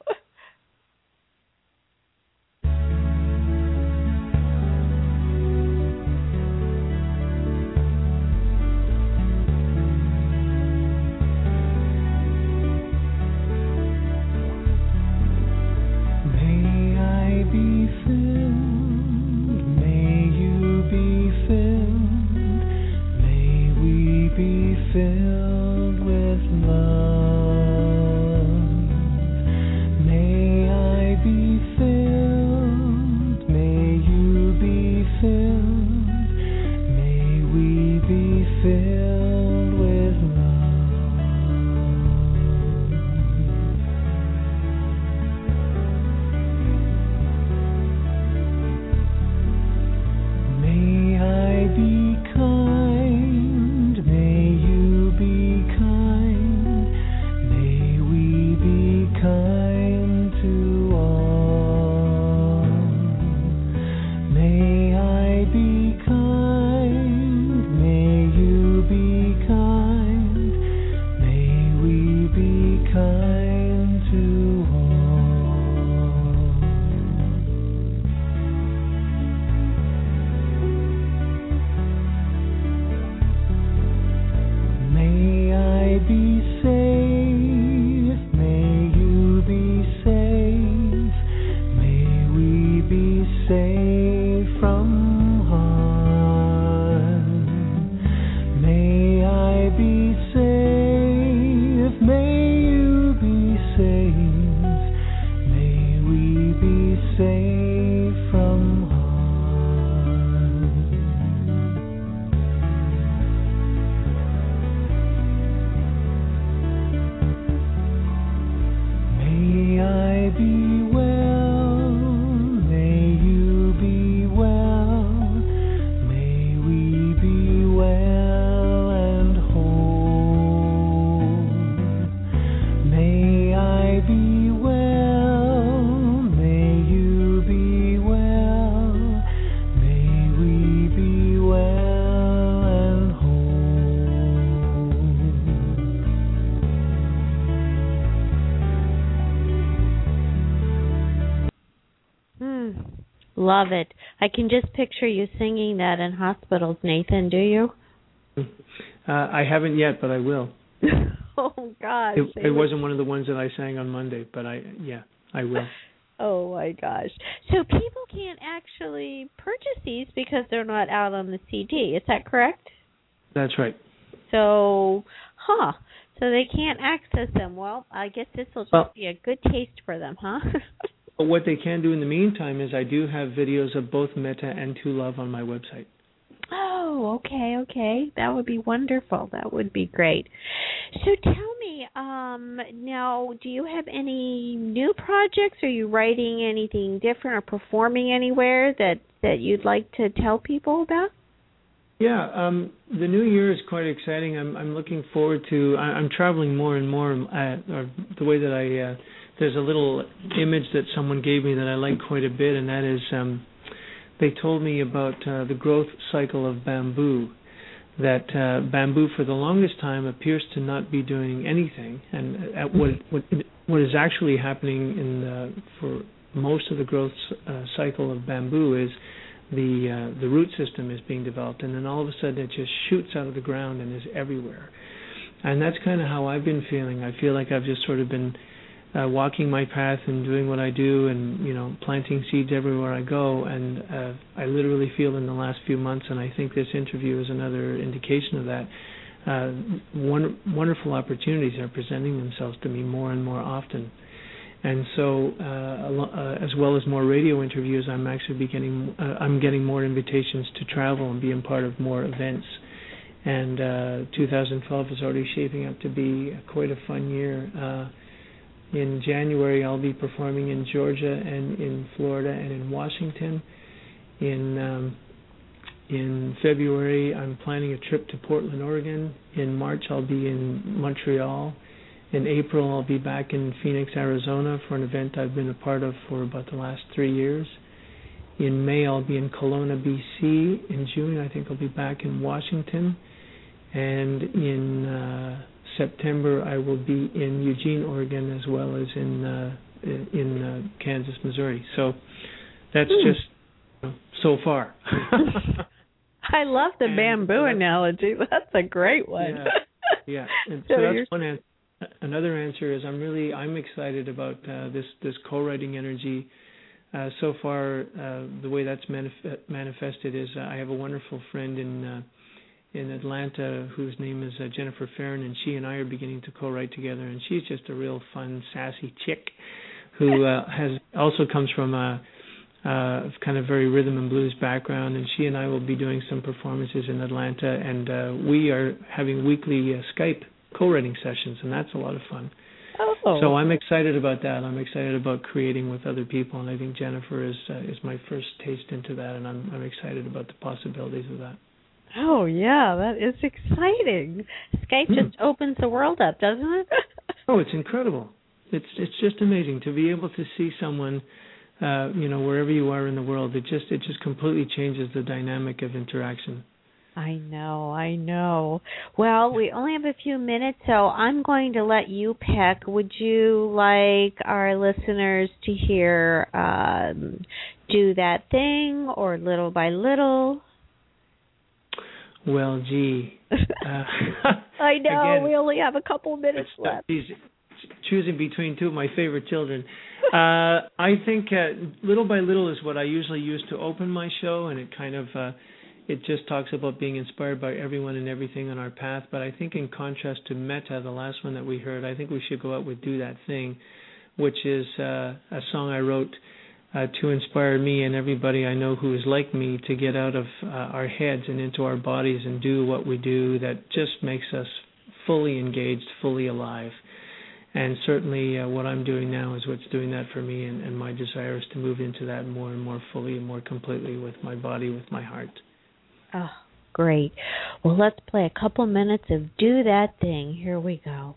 Filled with love, may I be filled, may you be filled, may we be filled with love. May I be kind, may you be kind, may we be kind to all. May I be kind, may you be kind, may we be kind to all. May I be safe, may you be safe, may we be safe from harm. May I be safe, may you be safe, may we be safe from harm. May I be well, may you be well, may we be well and whole. May I be well, may you be well, may we be well and whole. Mm. Love it. I can just picture you singing that in hospitals, Nathan, do you? Uh, I haven't yet, but I will. Oh, gosh. It, they it would- wasn't one of the ones that I sang on Monday, but I yeah, I will. Oh, my gosh. So people can't actually purchase these because they're not out on the C D. Is that correct? That's right. So, huh. So they can't access them. Well, I guess this will just Well- be a good taste for them, huh? But what they can do in the meantime is I do have videos of both Metta and To Love on my website. Oh, okay, okay. That would be wonderful. That would be great. So tell me, um, now, do you have any new projects? Are you writing anything different or performing anywhere that, that you'd like to tell people about? Yeah, um, the new year is quite exciting. I'm I'm looking forward to. I, I'm traveling more and more. Uh, or the way that I uh, there's a little image that someone gave me that I like quite a bit, and that is um, they told me about uh, the growth cycle of bamboo. That uh, bamboo, for the longest time, appears to not be doing anything, and at what what what is actually happening in the, for most of the growth uh, cycle of bamboo is the uh, the root system is being developed, and then all of a sudden it just shoots out of the ground and is everywhere. And that's kind of how I've been feeling. I feel like I've just sort of been uh, walking my path and doing what I do, and you know, planting seeds everywhere I go. And uh, I literally feel in the last few months, and I think this interview is another indication of that. Uh, one, wonderful opportunities are presenting themselves to me more and more often. And so, uh, uh, as well as more radio interviews, I'm actually beginning. Uh, I'm getting more invitations to travel and being part of more events. And uh, two thousand twelve is already shaping up to be quite a fun year. Uh, in January, I'll be performing in Georgia and in Florida and in Washington. In um, in February, I'm planning a trip to Portland, Oregon. In March, I'll be in Montreal. In April, I'll be back in Phoenix, Arizona for an event I've been a part of for about the last three years. In May, I'll be in Kelowna, B C. In June, I think I'll be back in Washington. And in uh, September, I will be in Eugene, Oregon, as well as in uh, in uh, Kansas, Missouri. So that's mm. just you know, so far. I love the and bamboo that's, analogy. That's a great one. Yeah, yeah. And so, so that's one answer. Another answer is I'm really I'm excited about uh, this this co-writing energy. Uh, so far, uh, the way that's manif- manifested is uh, I have a wonderful friend in uh, in Atlanta whose name is uh, Jennifer Farron, and she and I are beginning to co-write together. And she's just a real fun, sassy chick who uh, has also comes from a, a kind of very rhythm and blues background. And she and I will be doing some performances in Atlanta, and uh, we are having weekly uh, Skype co-writing sessions, and that's a lot of fun. Oh. So I'm excited about that. I'm excited about creating with other people, and I think Jennifer is uh, is my first taste into that, and I'm I'm excited about the possibilities of that. Oh yeah, that is exciting. Skype mm. just opens the world up, doesn't it? Oh, it's incredible. It's it's just amazing to be able to see someone, uh, you know, wherever you are in the world. It just it just completely changes the dynamic of interaction. I know, I know. Well, we only have a few minutes, so I'm going to let you pick. Would you like our listeners to hear um, Do That Thing or Little by Little? Well, gee. Uh, I know, again, we only have a couple minutes uh, left. Geez, choosing between two of my favorite children. Uh, I think uh, Little by Little is what I usually use to open my show, and it kind of... Uh, It just talks about being inspired by everyone and everything on our path. But I think in contrast to Metta, the last one that we heard, I think we should go out with Do That Thing, which is uh, a song I wrote uh, to inspire me and everybody I know who is like me to get out of uh, our heads and into our bodies and do what we do that just makes us fully engaged, fully alive. And certainly uh, what I'm doing now is what's doing that for me, and, and my desire is to move into that more and more fully and more completely with my body, with my heart. Oh, great. Well, let's play a couple minutes of Do That Thing. Here we go.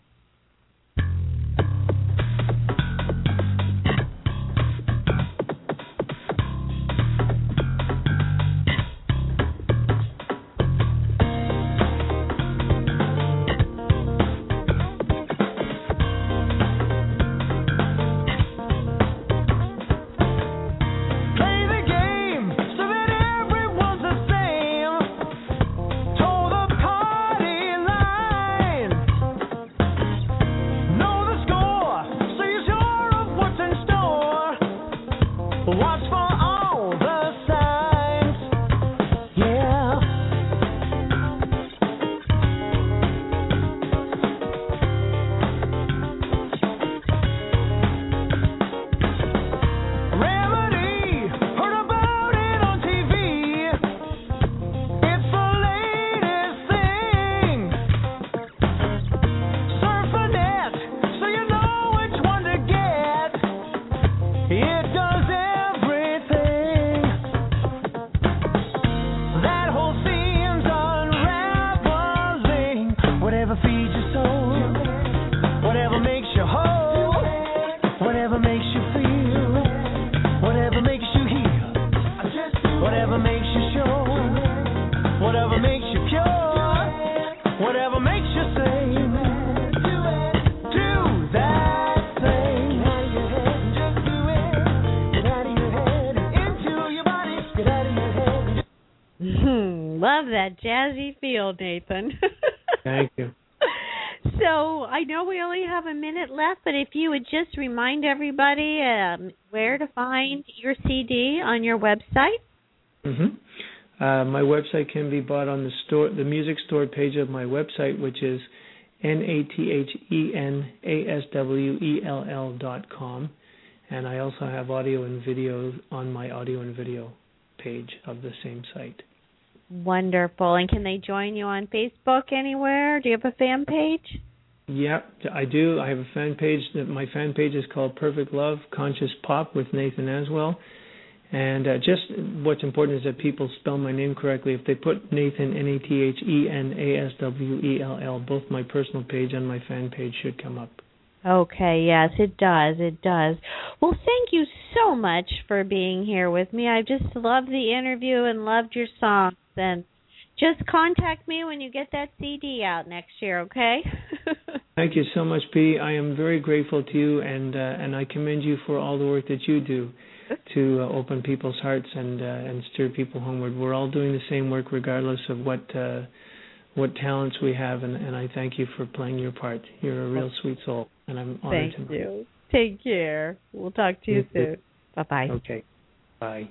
Thank you. So I know we only have a minute left, but if you would just remind everybody um, where to find your C D on your website. Mm-hmm. Uh, my website can be bought on the store, the music store page of my website, which is N A T H E N A S W E L L dot com. And I also have audio and video on my audio and video page of the same site. Wonderful. And can they join you on Facebook anywhere? Do you have a fan page? Yep, I do. I have a fan page. My fan page is called Perfect Love Conscious Pop with Nathan Aswell. And uh, just what's important is that people spell my name correctly. If they put Nathan, N A T H E N A S W E L L, both my personal page and my fan page should come up. Okay, yes, it does. It does. Well, thank you so much for being here with me. I just loved the interview and loved your songs. And just contact me when you get that C D out next year, okay? Thank you so much, P. I am very grateful to you, and uh, and I commend you for all the work that you do to uh, open people's hearts and uh, and steer people homeward. We're all doing the same work regardless of what uh, what talents we have, and, and I thank you for playing your part. You're a real sweet soul, and I'm honored Thank to you. You. Take care. We'll talk to you soon. Bye-bye. Okay. Bye.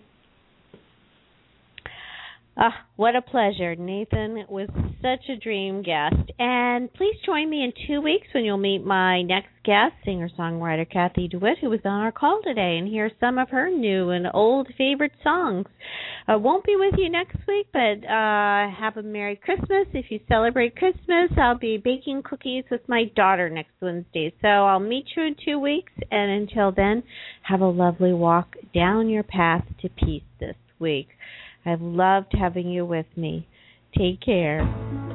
Ah, what a pleasure. Nathan was such a dream guest. And please join me in two weeks when you'll meet my next guest, singer-songwriter Kathy DeWitt, who was on our call today, and hear some of her new and old favorite songs. I won't be with you next week, but uh, have a Merry Christmas. If you celebrate Christmas, I'll be baking cookies with my daughter next Wednesday. So I'll meet you in two weeks, and until then, have a lovely walk down your path to peace this week. I've loved having you with me. Take care.